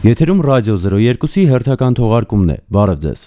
Եթերում ռադիո 02-ի հերթական թողարկումն է, բարև ձեզ։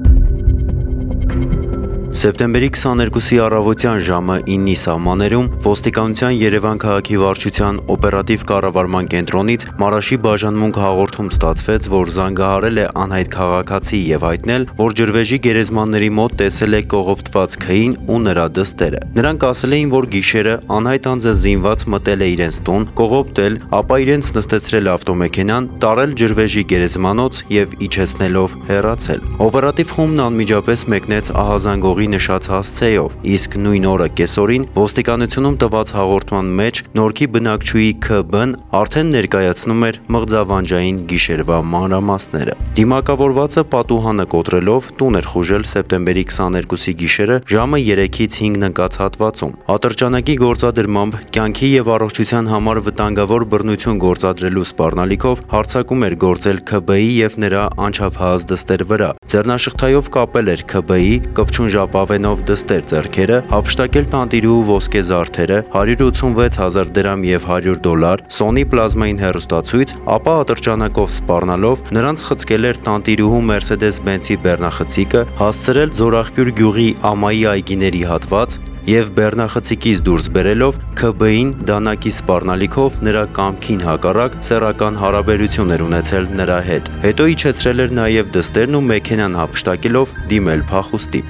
Սեպտեմբերի 22-ի առավոտյան ժամը 9-ի սահմաններում ոստիկանության Երևան քաղաքի վարչության օպերատիվ կառավարման կենտրոնից Մարաշի բաժանմունք հաղորդում ստացվեց, որ զանգահարել է անհայտ քաղաքացի եւ հայտնել, որ ջրվեժի գերեզմանների մոտ տեսել է կողոպտված քհին ու նրա դստերը։ Նրանք ասել էին, որ գիշերը անհայտ անձը զինված մտել է իրենց տուն, կողոպտել, ապա իրենց նստեցրել ավտոմեքենան, տարել ջրվեժի գերեզմանոց եւ իջեցնելով հեռացել։ Օպերատիվ խումբն անմիջապես մեկնեց ահազանգողի նշած հասցեով, իսկ նույն օրը կեսօրին ոստիկանությունում տված հաղորդման մեջ Նորքի բնակչուհի Ք.Բ.-ն արդեն ներկայացնում էր մղձավանջային գիշերվա մանրամասները։ Դիմակավորվածը պատուհանը կոտրելով տուն էր խուժել սեպտեմբերի 22-ի գիշերը ժամը 3-ից 5 ընկած հատվածում։ Ատրճանակի գործադրմամբ կյանքի եւ առողջության համար վտանգավոր բռնություն գործադրելու սպառնալիքով հարձակում էր գործել Ք.Բ.-ի եւ նրա անչափահաս դստեր վրա։ Ձեռնաշղթայով կապել էր Ք.Բ.-ի կպչուն ապավենով դստեր ձեռքերը, հափշտակել տանտիրուհու ոսկե զարդերը, 186,000 դրամ եւ $100, Sony պլազմային հեռուստացույց, ապա ատրճանակով սպառնալով նրանց խցկել էր տանտիրուհու Mercedes-Benz-ի բեռնախցիկը, հասցրել Ձորաղբյուր գյուղի Ամայի այգիների հատված եւ բեռնախցիկից դուրս բերելով Ք.Բ.-ին դանակի սպառնալիքով նրա կամքին հակառակ սեռական հարաբերություն էր ունեցել նրա հետ։ Հետո իջեցրել էր նաեւ դստերն ու մեքենան հափշտակելով դիմել փախուստի։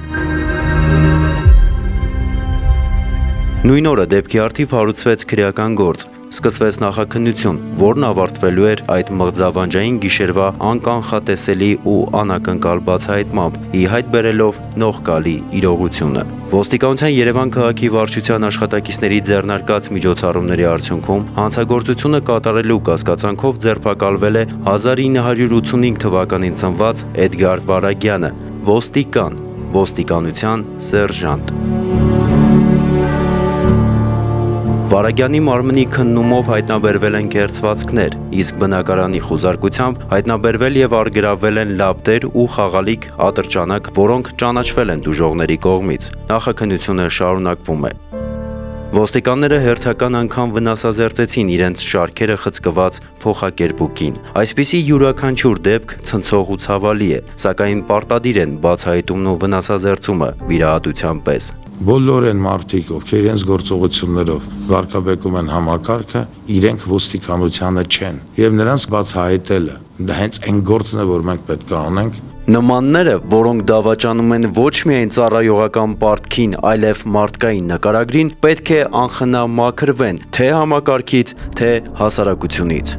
Նույն օրը դեպքի առթիվ հարուցվեց քրեական գործ, սկսվեց նախաքննություն, որն ավարտվելու էր այդ մղձավանջային գիշերվա անկանխատեսելի ու անակնկալ բացահայտմամբ, ի հայտ բերելով նողկալի իրողությունը։ Ոստիկանության Երևան քաղաքի վարչության աշխատակիցների ձեռնարկած միջոցառումների արդյունքում հանցագործությունը կատարելու կասկածանքով ձերբակալվել է 1985 թվականին ծնված Էդգար Վարագյանը, ոստիկան, ոստիկանության սերժանտ։ Վարագյանի մարմնի քննումով հայտնաբերվել են կերծվածքներ, իսկ բնակարանի խուզարկությամբ հայտնաբերվել եւ առգրավվել են լապտեր ու խաղալիք ատրճանակ, որոնք ճանաչվել են դժողների կողմից։ Նախաքննությունը շարունակվում է։ Ոստիկանները հերթական անգամ վնասազերծեցին իրենց շարքերը խցկված փոխակերպուկին։ Այսպիսի յուրաքանչյուր դեպք ցնցող ու ցավալի է, սակայն պարտադիր են բացահայտումն ու վնասազերծումը վիրահատության պես։ Բոլոր են մարդիկ, ովքեր իրենց գործողություններով վարկաբեկում են համակարգը, իրենք ոստիկանությանը չեն, եւ նրանց բացահայտելը դա հենց այն գործն է, որ մենք պետք է անենք։ Նմանները, որոնք դավաճանում են ոչ միայն ծառայողական պարտքին, այլև մարդկային նկարագրին, պետք է անխնա մաքրվեն թե համակարգից, թե հասարակությունից։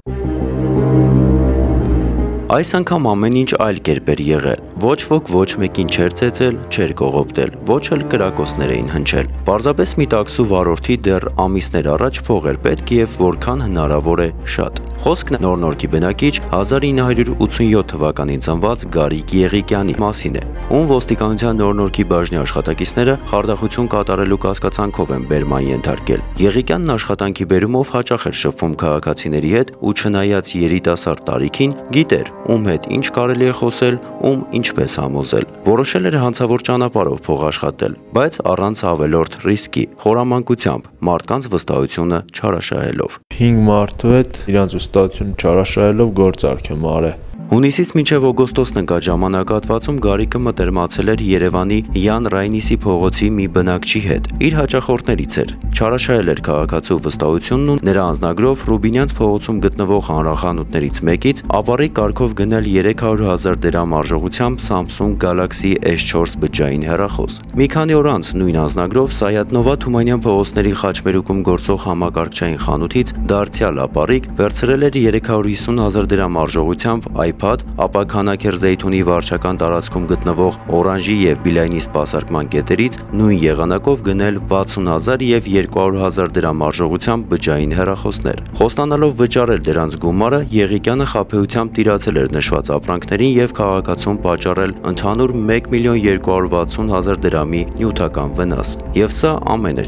Այս անգամ ամեն ինչ այլ կերպ էր եղել։ Ոչ ոք ոչ մեկին չէր ծեծել, չէր կողոպտել, ոչ էլ կրակոցներ էին հնչել։ Պարզապես մի տաքսու վարորդի դեռ ամիսներ առաջ փող էր պետք եւ որքան հնարավոր է շատ։ Խոսքն Նոր-Նորքի բնակիչ 1987 թվականին ծնված Գարիկ Եղիկյանի մասին է, ում ոստիկանության Նոր-Նորքի բաժնի աշխատակիցները խարդախություն կատարելու կասկածանքով են բերման ենթարկել։ Եղիկյանն աշխատանքի բերումով հաճախ էր շփվում քաղաքացիների հետ ու չնայած երիտասարդ տարիքին գիտեր ում հետ ինչ կարելի է խոսել, ում ինչպես համոզել։ Որոշել էր հանցավոր ճանապարհով փող աշխատել, բայց առանց ավելորդ ռիսկի, խորամանկությամբ, մարդկանց վստահությունը չարաշահելով։ 5 մարդու հետ իրանց վստահությունը չարաշահելով գործարք եմ արել։ Հունիսից մինչև օգոստոսն ընկած ժամանակահատվածում Գարիկը մտերմացել էր Երևանի Յան Ռայնիսի փողոցի մի բնակչի հետ։ Իր հաճախորդներից էր։ Չարաշահել էր քաղաքացու վստահությունն ու նրա անձնագրով Ռուբինյանց փողոցում գտնվող հանրախանութներից մեկից ապառի կարգով գնել 300,000 դրամ արժողությամբ Samsung Galaxy S4 բջջային հեռախոս։ Մի քանի օր անց նույն անձնագրով Սայաթ-Նովա Թումանյան փողոցների խաչմերուկում գործող համակարգչային խանութից դարձյալ ապառիկ վերցրել էր 350,000 դրամ արժողությամբ iPad, ապա Քանաքեր Զեյթունի վարչական տարածքում գտնվող Օրանժի եւ Բիլայնի սպասարկման կետերից նույն եղանակով գնել 60,000 եւ 200,000 դրամ արժողությամբ բջջային հեռախոսներ։ Խոստանալով վճարել դրանց գումարը, Եղիկյանը խաբեությամբ տիրացել էր նշված ապրանքներին եւ քաղաքացուն պատճառել ընդհանուր 1,260,000 դրամի նյութական վնաս։ Եվ սա ամենը չէր։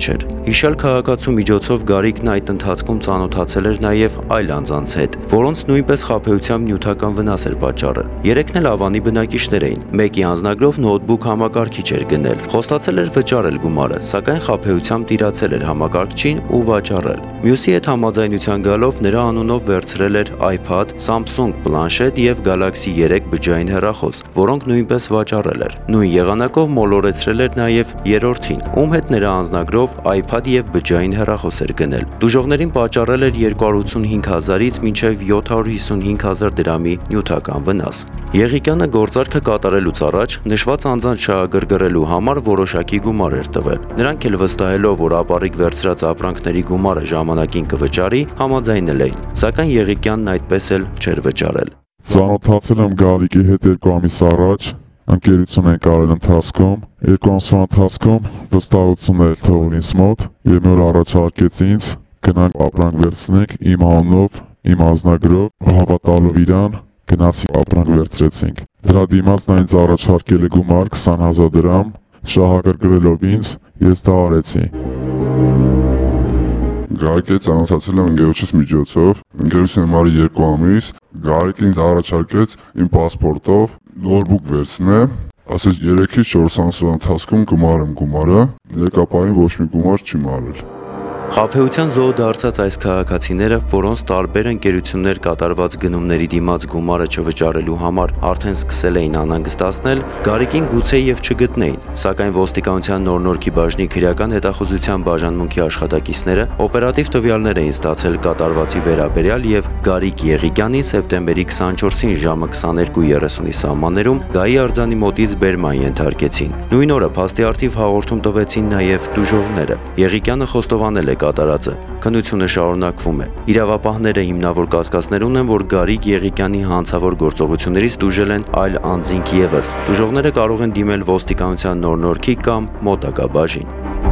Հիշյալ քաղաքացու միջոցով Գարիկն այդ ընթացքում ծանոթացել էր նաև այլ անձանց հետ, որոնց նույնպես խաբեությամբ նյութական վնաս էր պատճառել։ Երեքն էլ Ավանի բնակիչներ էին։ Մեկի անձնագրով նոթբուք համակարգիչ էր գնել։ Խոստացել էր վճարել գումարը, սակայն խաբեությամբ տիրացել էր համակարգչին ու վաճառել։ Մյուսի հետ համաձայնության գալով նրա անունով վերցրել էր iPad, Samsung պլանշետ եւ Galaxy 3 բջջային հեռախոս, որոնք նույնպես վաճառել էր։ Նույն եղանակով մոլորեցրել էր նաև երրորդին, ում հետ նրա անձնագրով iPad եւ բջջային հեռախոս էր գնել։ Դժողներին պատճառել էր 285,000-ից մինչև 755,000 դրամի նյութական վնաս։ Եղիկյանը գործարքը կատարելուց առաջ նշված անձանց շահագրգռելու համար որոշակի գումար էր տվել։ Նրանք էլ վստահելով, որ ապառիկ վերցրած ապրանքների գումարը ժամանակին կվճարի, համաձայնել էին, սակայն Եղիկյանն այդպես էլ չէր վճարել։ Ծանոթացել եմ Գարիկի հետ 2 ամիս առաջ, ընկերություն ենք արել ընթացքում, 2 ամսվա ընթացքում վստահություն էր թողել ինձ մոտ եւ նոր առաջարկեց ինձ գնանք ապրանք վերցնենք իմ անունով, իմ անձնագրով, հավատալով իրան գնացի ապրանք վերցրեցինք։ Դրա դիմաց նա ինձ առաջարկել է գումար 20,000 դրամ, շահագրգռելով ինձ, ես դա արեցի։ Գարիկը ծանոթացել եմ ընկերոջս միջոցով, ընկերությունը մարի 2 ամիս, Գարիկը ինձ առաջարկեց իմ պասպորտով նոթբուք վերցնեմ, ասեց 3-ից 4 ամսվա ընթացքում կմարեմ գումարը, ներկապային ոչ մի գումար չի մարել։ Խաբեության զոհ դարձած այս քաղաքացիները, որոնց տարբեր ընկերություններ կատարված գնումների դիմաց գումարը չվճարելու համար արդեն սկսել էին անհանգստացնել, Գարիկին գուցե եւ չգտնեին, սակայն ոստիկանության նոր-նորքի բաժնի քրեական հետախուզության բաժանմունքի աշխատակիցները օպերատիվ տվյալներ էին ստացել կատարվածի վերաբերյալ եւ Գարիկ Եղիկյանին սեպտեմբերի 24-ին ժամը 22:30-ի սահմաններում Գայի արձանի մոտից բերման ենթարկեցին։ Նույն օրը փաստի առթիվ հաղորդում տվեցին նաեւ դժողները։ Եղիկյանը խոստովանել է կատարածը։ Քննությունը շարունակվում է։ Իրավապահները հիմնավոր կասկածներ ունեն, որ Գարիկ Եղիկյանի հանցավոր գործողություններից տուժել են այլ անձինք եւս։ Դժողները կարող են դիմել ոստիկանության նոր-նորքի կամ մոտակա բաժին։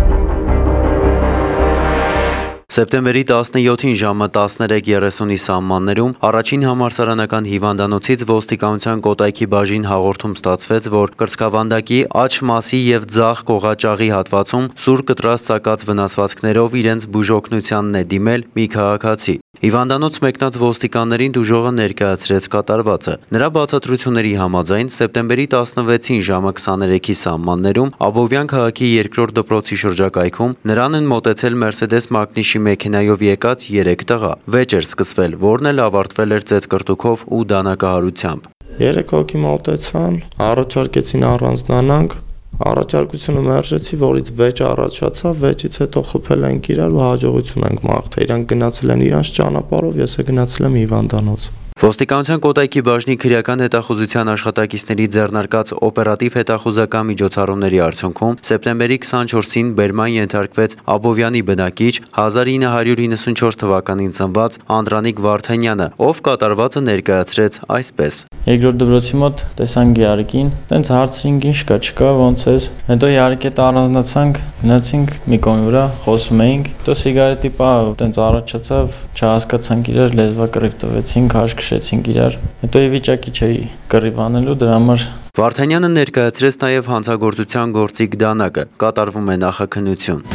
Սեպտեմբերի 17-ին ժամը 13:30-ի սահմաններում առաջին համալսարանական հիվանդանոցից ոստիկանության Կոտայքի բաժին հաղորդում ստացվեց, որ կրծքավանդակի աջ մասի եւ ձախ կողաճաղի հատվածում սուր կտրած ծակած վնասվածքներով իրենց բուժօգնությանն է դիմել մի քաղաքացի։ Հիվանդանոց մեկնած ոստիկաններին դժողը ներկայացրեց կատարվածը։ Նրա բացատրությունների համաձայն սեպտեմբերի 16-ին ժամը 23-ի սահմաններում Աբովյան քաղաքի 2-րդ դպրոցի շրջակայքում նրան են մոտեցել Mercedes Magnus-ի մեքենայով եկած 3 տղա։ Վեճ էր սկսվել, որն էլ ավարտվել էր ծեծկռտուքով ու դանակահարությամբ։ 3 հոգի մոտեցան, առաջարկեցին առանձնանանք, առաջարկությունը մերժեցի, որից վեճ առաջացավ, վեճից հետո խփել ենք իրար ու հաջողություն ենք մաղթել։ Իրանք գնացել են իրանց ճանապարհով, ես գնացել եմ հիվանդանոց։ Ոստիկանության Կոտայքի բաժնի քրեական հետախուզության աշխատակիցների ձեռնարկած օպերատիվ հետախուզական միջոցառումների արդյունքում սեպտեմբերի 24-ին բերման ենթարկվեց Աբովյանի բնակիչ 1994 թվականին ծնված Անդրանիկ Վարդանյանը, ով կատարվածը ներկայացրեց այսպես. Երկրորդ դպրոցի մոտ տեսանք Յարիկին, տենց հարցրինք ինչ կա, չկա, ոնց ես։ Հետո Յարիկի հետ առանձնացանք, գնացինք մի կողմի վրա, խոսում էինք։ Հետո սիգարետի պահ տենց առաջացավ, չհասկացանք իրար, լեզվա կռիվ տվեցինք, հաշքշեցինք իրար։ Հետո ի վիճակի չէի կռիվ անելու, դրա համար Վարդանյանը ներկայացրեց նաև հանցագործության գործիք դանակը, կատարվում է նախաքննություն։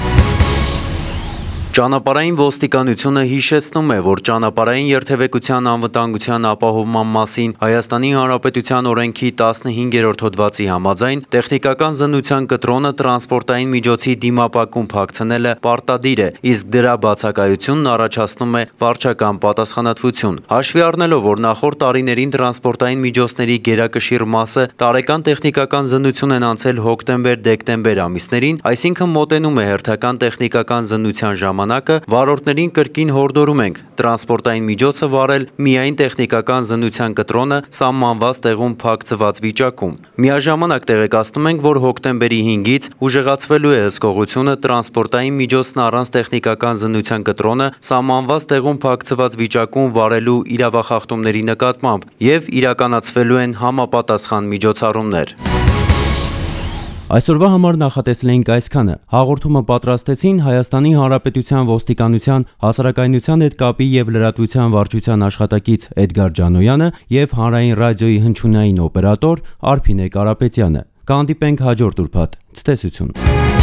Ճանապարհային ոստիկանությունը հիշեցնում է, որ ճանապարհային երթևեկության անվտանգության ապահովման մասին Հայաստանի Հանրապետության օրենքի 15-րդ հոդվածի համաձայն տեխնիկական զննության կտրոնը տրանսպորտային միջոցի դիմապակում փակցնելը պարտադիր է, իսկ դրա բացակայությունն առաջացնում է վարչական պատասխանատվություն։ Հաշվի առնելով, որ նախորդ տարիներին տրանսպորտային միջոցների գերակշիռ մասը տարեկան տեխնիկական զննություն են անցել հոկտեմբեր-դեկտեմբեր ամիսներին, այսինքն մոտենում է հերթական տեխնիկական զննության ժամանակը, վարորդներին կրկին հորդորում ենք տրանսպորտային միջոցը վարել միայն տեխնիկական զննության կտրոնը սահմանված տեղում փակցված վիճակում։ Միաժամանակ տեղեկացնում ենք, որ հոկտեմբերի 5-ից ուժեղացվելու է հսկողությունը տրանսպորտային միջոցն առանց տեխնիկական զննության կտրոնը սահմանված տեղում փակցված վիճակում վարելու իրավախախտումների նկատմամբ եւ իրականացվելու են համապատասխան միջոցառումներ։ Այսօրվա համար նախատեսել էինք այսքանը։ Հաղորդումը պատրաստեցին Հայաստանի Հանրապետության ոստիկանության հասարակայնության հետ կապի եւ լրատվության վարչության աշխատակից Էդգար Ջանոյանը եւ Հանրային ռադիոյի հնչյունային օպերատոր Արփինե Կարապետյանը։ Կհանդիպենք հաջորդ ուրբաթ։ Ցտեսություն։